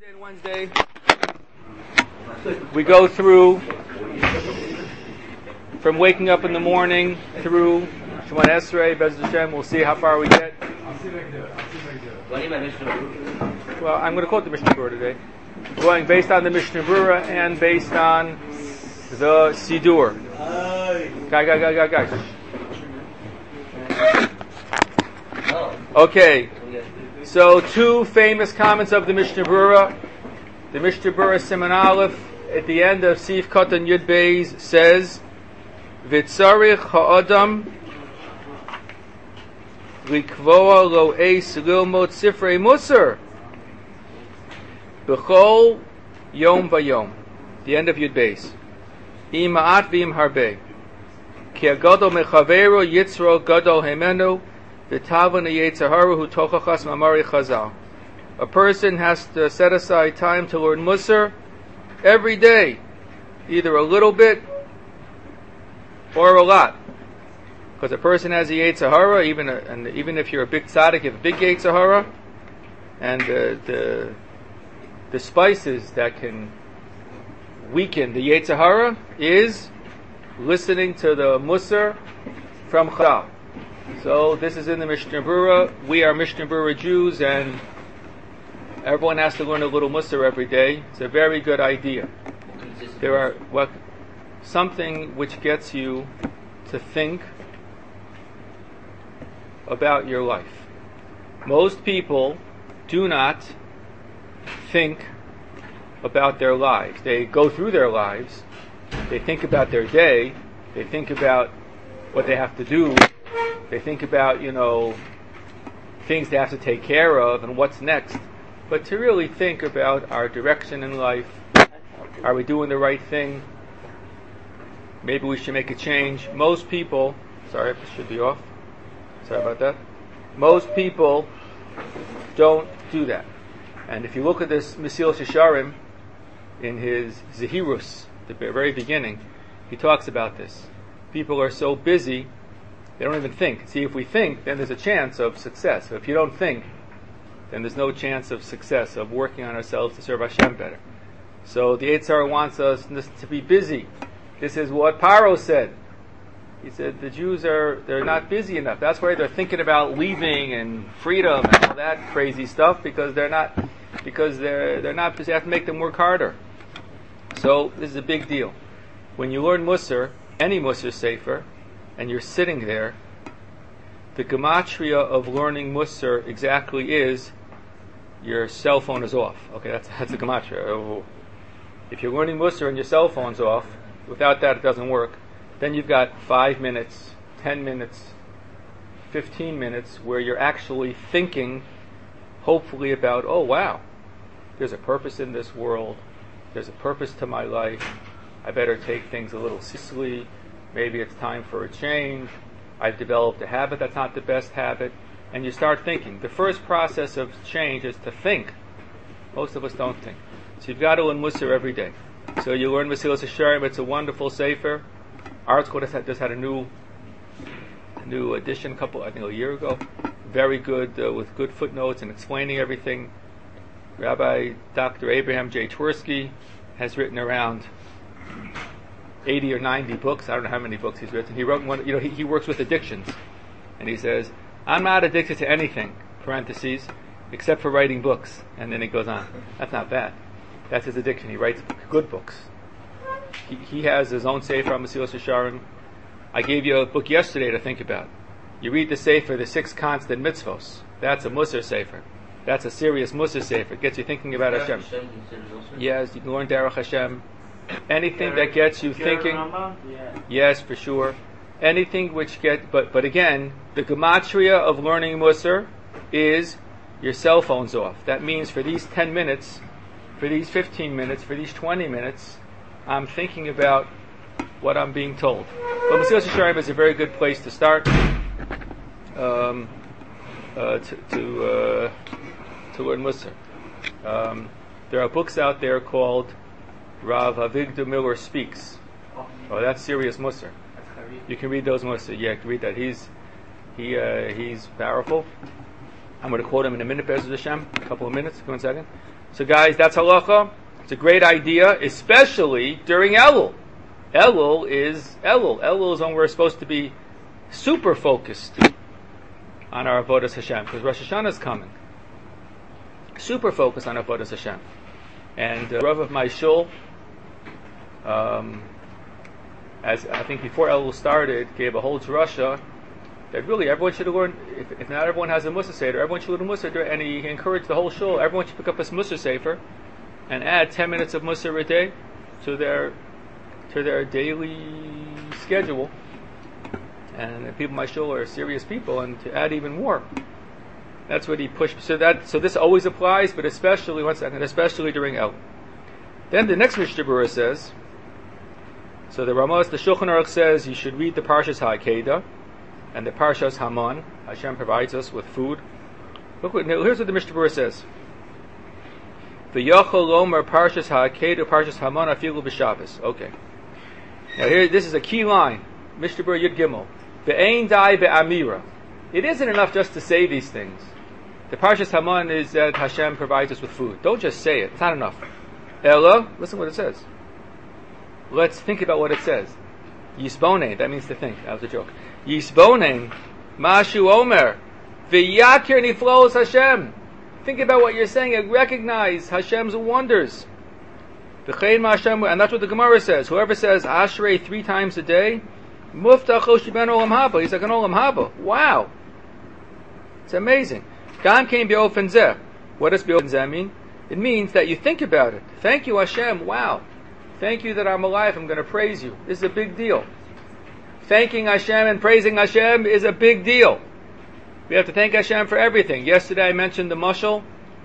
Tuesday and Wednesday, we go through from waking up in the morning through Shemona Esrei, Bez Hashem. We'll see how far we get. Well, I'm going to quote the Mishnah Berurah today. Going based on the Mishnah Berurah and based on the Sidur. Guys. Okay. So, two famous comments of the Mishnah Berurah. The Mishnah Berurah Siman Aleph at the end of Sif Katan Yud Beis says, "V'tzarich ha'adam likvoa lo eis lilmod sifrei musar b'chol yom v'yom." The end of Yud Beis. Im ma'at v'im harbe ki agadol mechaveru yitzro gadol hemenu. A person has to set aside time to learn Musar every day, either a little bit or a lot. Because a person has a Yetzer Hara, even if you're a big tzaddik, you have a big Yetzer Hara, and the spices that can weaken the Yetzer Hara is listening to the Musar from Chazal. So this is in the Mishnah Berurah. We are Mishnah Berurah Jews, and everyone has to learn a little Musar every day. It's a very good idea. There are something which gets you to think about your life. Most people do not think about their lives. They go through their lives. They think about their day. They think about what they have to do. They think about, things they have to take care of and what's next. But to really think about our direction in life, are we doing the right thing? Maybe we should make a change. Most people, sorry, this should be off. Sorry about that. Most people don't do that. And if you look at this Mesilas Yesharim, in his Zehirus, the very beginning, he talks about this. People are so busy, they don't even think. See, if we think, then there's a chance of success. But if you don't think, then there's no chance of success, of working on ourselves to serve Hashem better. So the Yetzer Hara wants us to be busy. This is what Paro said. He said the Jews they're not busy enough. That's why they're thinking about leaving and freedom and all that crazy stuff, because they're not busy. They have to make them work harder. So this is a big deal. When you learn Musar, any Musar Sefer, and you're sitting there, the gematria of learning Musar exactly is your cell phone is off. Okay, that's the gematria. If you're learning Musar and your cell phone's off, without that it doesn't work. Then you've got 5 minutes, 10 minutes, 15 minutes where you're actually thinking, hopefully, about, oh wow, there's a purpose in this world. There's a purpose to my life. I better take things a little seriously. Maybe it's time for a change. I've developed a habit that's not the best habit. And you start thinking. The first process of change is to think. Most of us don't think. So you've got to learn Musar every day. So you learn Mesilas Yesharim. It's a wonderful sefer. ArtScroll just had a new edition a year ago. Very good, with good footnotes and explaining everything. Rabbi Dr. Abraham J. Twersky has written around 80 or 90 books. I don't know how many books he's written. He wrote one. He works with addictions, and he says, "I'm not addicted to anything," parentheses, "except for writing books." And then he goes on. That's not bad. That's his addiction. He writes good books. He has his own sefer on Mesilas Yesharim. I gave you a book yesterday to think about. You read the sefer, the 6 constant mitzvos. That's a Musar sefer. That's a serious Musar sefer. It gets you thinking about Hashem. Yes, you can learn Derech Hashem. Anything that gets you thinking, yes, for sure. Anything which but again, the gematria of learning Musar is your cell phone's off. That means for these 10 minutes, for these 15 minutes, for these 20 minutes, I'm thinking about what I'm being told. But Mesilas Yesharim is a very good place to start to learn Musar. There are books out there called Rav Avigdor Miller Speaks. Oh, that's serious Musar. You can read those Musar. Yeah, you can read that. He's powerful. I'm going to quote him in a minute, Be'ez Hashem. A couple of minutes. Give me 1 second. So guys, that's halacha. It's a great idea, especially during Elul. Elul is when we're supposed to be super focused on our avodas Hashem, because Rosh Hashanah is coming. Super focused on avodas Hashem. And the Rav of my shul, as I think before Elul started, gave a whole drasha that really everyone should learn. If not everyone has a Mussar Seder, everyone should learn a Mussar, and he encouraged the whole shul. Everyone should pick up a Mussar Sefer and add 10 minutes of Mussar a day to their daily schedule. And the people in my shul are serious people, and to add even more. That's what he pushed. So this always applies, but especially during El. Then the next Mishnah Berurah says. So the Shulchan Aruch says you should read the Parshas HaAkedah and the Parshas Haman. Hashem provides us with food. Here's what the Mishnah Berurah says. V'yachol lomer Parshas HaAkedah Parshas Haman afilu b'Shabbos. Okay. Now here, this is a key line. Mishnah Berurah Yud Gimel. Ve'ein dai be'amira. It isn't enough just to say these things. The Parshas Haman is that Hashem provides us with food. Don't just say it. It's not enough. Ella, listen what it says. Let's think about what it says. Yisbonein, that means to think. That was a joke. Yisbonein, Mashu Omer, V'yakir niflos Hashem. Think about what you're saying and recognize Hashem's wonders. V'chein Hashem, and that's what the Gemara says. Whoever says Ashrei 3 times a day, Muftacho Shiben Olam Haba. He's like an Olam Haba. Wow. It's amazing. Gam came Be'ofen Zeh. What does Be'ofen Zeh mean? It means that you think about it. Thank you, Hashem. Wow. Thank you that I'm alive. I'm going to praise you. This is a big deal. Thanking Hashem and praising Hashem is a big deal. We have to thank Hashem for everything. Yesterday I mentioned the mushal.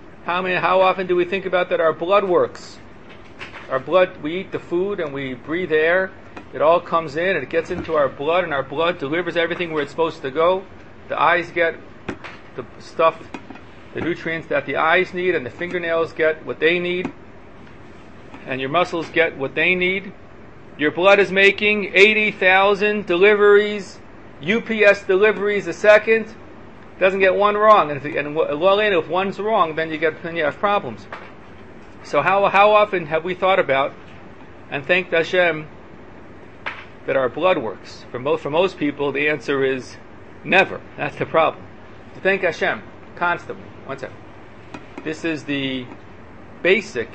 How often do we think about that our blood works? Our blood, we eat the food and we breathe air. It all comes in and it gets into our blood, and our blood delivers everything where it's supposed to go. The eyes get the stuff, the nutrients that the eyes need, and the fingernails get what they need, and your muscles get what they need. Your blood is making 80,000 deliveries, UPS deliveries a second. Doesn't get one wrong, and if one's wrong, then you have problems. So how often have we thought about and thanked Hashem that our blood works? For most people, the answer is never. That's the problem. To thank Hashem constantly. One second. This is the basic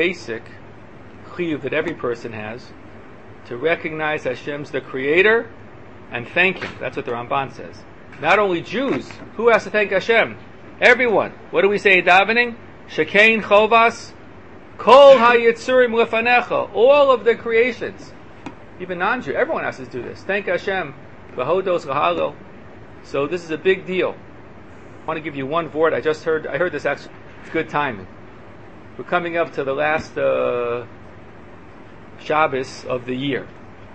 chiyuv that every person has, to recognize Hashem's the creator and thank Him. That's what the Ramban says. Not only Jews. Who has to thank Hashem? Everyone. What do we say in davening? Shekein chovas kol hayitzurim lefanecha. All of the creations. Even non-Jew. Everyone has to do this. Thank Hashem. V'hodos l'halo. So this is a big deal. I want to give you one word. I heard this actually. It's good timing. We're coming up to the last Shabbos of the year.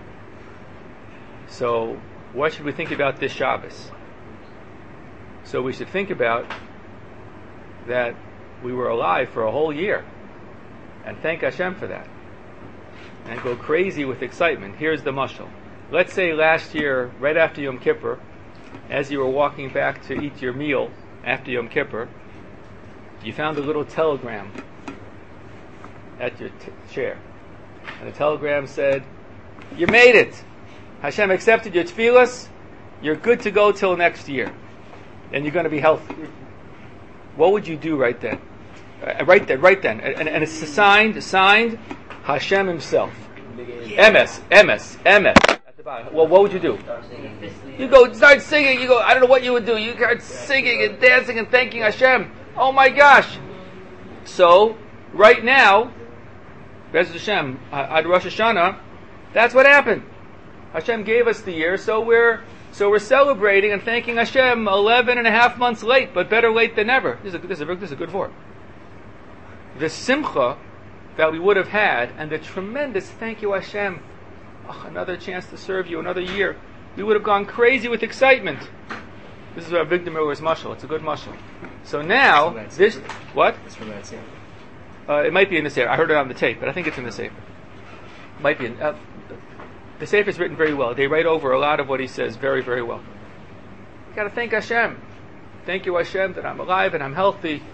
So what should we think about this Shabbos? So we should think about that we were alive for a whole year and thank Hashem for that. And go crazy with excitement. Here's the mashal. Let's say last year, right after Yom Kippur, as you were walking back to eat your meal after Yom Kippur, you found a little telegram at your chair. And the telegram said, you made it! Hashem accepted your tefillas, you're good to go till next year. And you're going to be healthy. What would you do right then? Right then. And it's signed Hashem Himself. MS. At the bottom. Well, what would you do? You go start singing. You go, I don't know what you would do. You start singing and dancing and thanking Hashem. Oh my gosh. So, right now, Bez Hashem, at Rosh Hashanah, that's what happened. Hashem gave us the year, so we're celebrating and thanking Hashem 11 and a half months late, but better late than never. This is a good word. The simcha that we would have had, and the tremendous thank you Hashem, another chance to serve you, another year, we would have gone crazy with excitement. This is our Victor Miller's mashal. It's a good mashal. So now, this, what? It's from that Sefer. It might be in the Sefer. I heard it on the tape, but I think it's in the Sefer. Might be in... the Sefer is written very well. They write over a lot of what he says very, very well. You got to thank Hashem. Thank you, Hashem, that I'm alive and I'm healthy.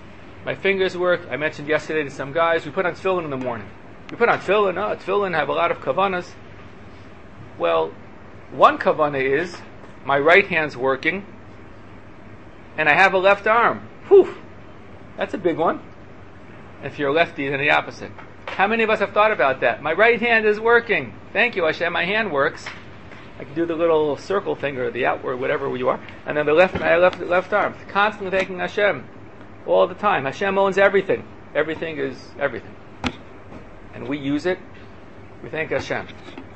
My fingers work. I mentioned yesterday to some guys, we put on tefillin in the morning. We put on tefillin. Tefillin have a lot of kavanas. Well, one kavana is my right hand's working, and I have a left arm. Whew, that's a big one. If you're a lefty, then the opposite. How many of us have thought about that? My right hand is working. Thank you, Hashem. My hand works. I can do the little circle thing or the outward, whatever you are. And then the left arm. Constantly thanking Hashem all the time. Hashem owns everything. Everything is everything. And we use it. We thank Hashem.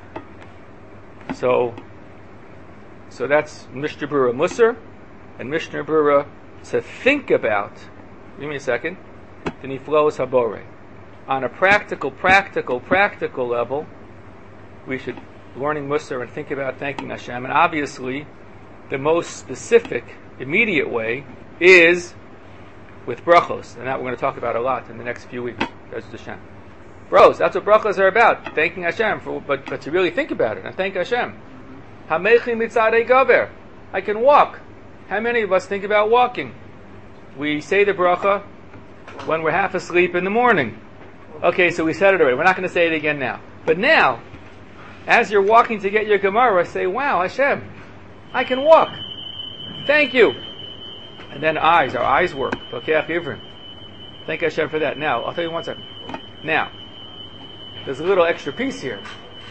So that's Mishnah Berurah Musar. And Mishnah Berurah to think about, give me a second, the Niflos Habore. On a practical level, we should learning Musar and think about thanking Hashem. And obviously, the most specific, immediate way is with brachos. And that we're going to talk about a lot in the next few weeks. That's Hashem. Bros, that's what brachos are about. Thanking Hashem. But to really think about it and thank Hashem. Hamechi mitzadei gaber. I can walk. How many of us think about walking? We say the bracha when we're half asleep in the morning. Okay, so we said it already. We're not going to say it again now. But now, as you're walking to get your Gemara, say, wow, Hashem, I can walk. Thank you. And then our eyes work. Thank Hashem for that. Now, I'll tell you one second. Now, there's a little extra piece here.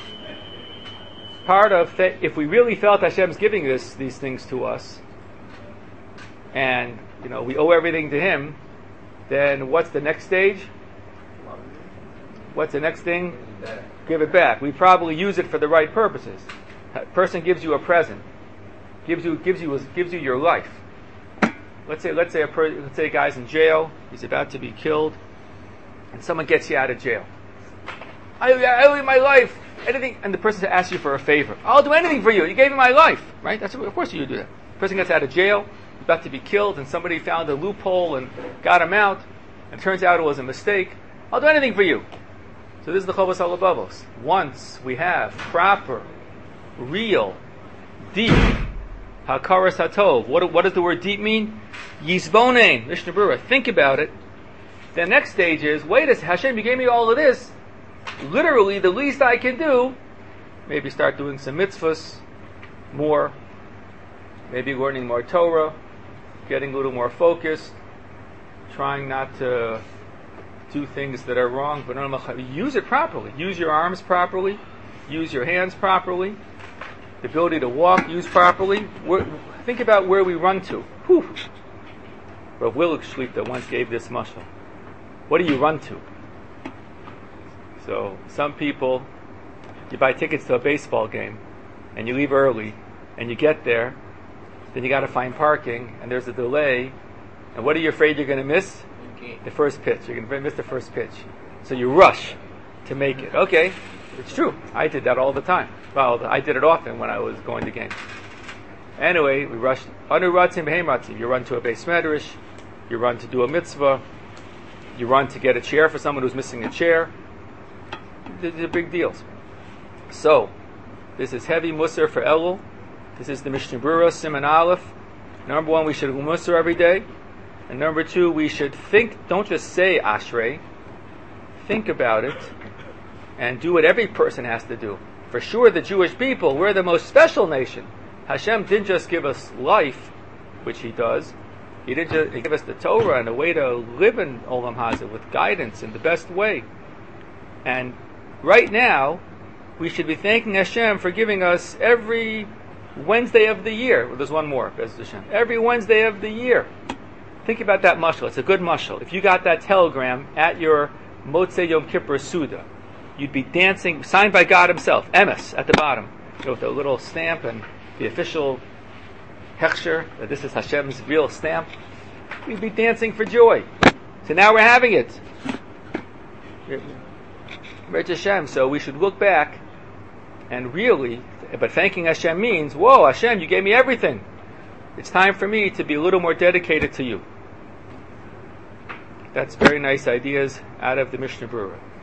Part of, if we really felt Hashem's giving these things to us, and, we owe everything to Him, then what's the next stage? What's the next thing? Give it back. We probably use it for the right purposes. A person gives you a present, gives you your life. Let's say a guy's in jail. He's about to be killed, and someone gets you out of jail. I owe you my life. Anything, and the person asks you for a favor. I'll do anything for you. You gave me my life, right? Of course you do that. The person gets out of jail, about to be killed, and somebody found a loophole and got him out, and it turns out it was a mistake. I'll do anything for you. So this is the Chovos Halabavos. Once we have proper, real, deep, Hakaras Hatov. What does the word deep mean? Yisbonein, Mishnah Berurah. Think about it. The next stage is, wait a second, Hashem, you gave me all of this. Literally, the least I can do, maybe start doing some mitzvahs more, maybe learning more Torah, getting a little more focused, trying not to do things that are wrong, but use it properly. Use your arms properly. Use your hands properly. The ability to walk, use properly. Think about where we run to. Whew. Rav Willig Shlita once gave this mashal. What do you run to? So, some people, you buy tickets to a baseball game, and you leave early, and you get there, then you got to find parking, and there's a delay, and what are you afraid you're going to miss? The first pitch. You're going to miss the first pitch. So you rush to make it. Okay, it's true. I did that all the time. Well, I did it often when I was going to games. Anyway, we rushed. Anu ratzim v'heim ratzim. You run to a beis medrash. You run to do a mitzvah. You run to get a chair for someone who's missing a chair. These are big deals. So, this is heavy Musar for Elul. This is the Mishnah Berurah, Siman Aleph. Number one, we should do Musar every day. And number two, we should think, don't just say Ashrei, think about it, and do what every person has to do. For sure, the Jewish people, we're the most special nation. Hashem didn't just give us life, which He does. He didn't just give us the Torah and a way to live in Olam Hazeh with guidance in the best way. And right now, we should be thanking Hashem for giving us every Wednesday of the year. Well, there's one more, Bezos Hashem. Every Wednesday of the year. Think about that mashal. It's a good mashal. If you got that telegram at your Motzei Yom Kippur Suda, you'd be dancing, signed by God Himself, Emes, at the bottom, with a little stamp and the official hechsher, that this is Hashem's real stamp. We'd be dancing for joy. So now we're having it. Rich Hashem. So we should look back and really, but thanking Hashem means, whoa, Hashem, you gave me everything. It's time for me to be a little more dedicated to you. That's very nice ideas out of the Mishnah Berurah.